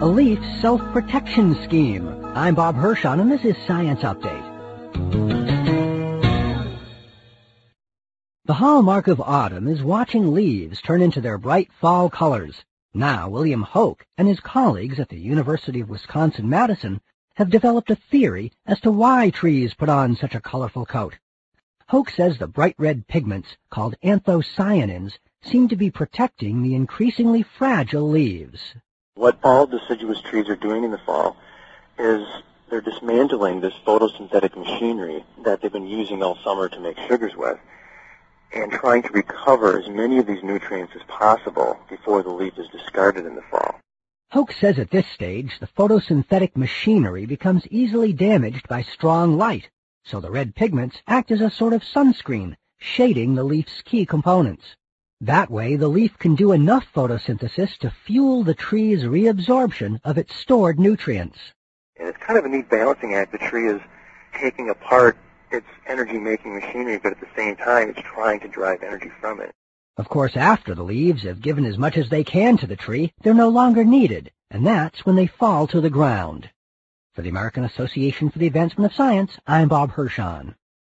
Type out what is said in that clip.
a leaf self-protection scheme. I'm Bob Hirschon, and this is Science Update. The hallmark of autumn is watching leaves turn into their bright fall colors. Now, William Hoke and his colleagues at the University of Wisconsin-Madison have developed a theory as to why trees put on such a colorful coat. Hoke says the bright red pigments, called anthocyanins, seem to be protecting the increasingly fragile leaves. What all deciduous trees are doing in the fall is they're dismantling this photosynthetic machinery that they've been using all summer to make sugars with, and trying to recover as many of these nutrients as possible before the leaf is discarded in the fall. Hoke says at this stage, the photosynthetic machinery becomes easily damaged by strong light, so the red pigments act as a sort of sunscreen, shading the leaf's key components. That way, the leaf can do enough photosynthesis to fuel the tree's reabsorption of its stored nutrients. And it's kind of a neat balancing act. The tree is taking apart its energy-making machinery, but at the same time, it's trying to drive energy from it. Of course, after the leaves have given as much as they can to the tree, they're no longer needed, and that's when they fall to the ground. For the American Association for the Advancement of Science, I'm Bob Hirschon.